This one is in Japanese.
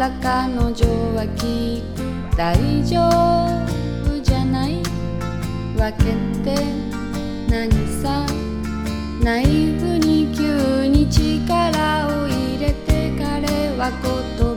ら彼女はきっと大丈夫じゃないわけって何さ。ナイフに急に力を入れて彼は言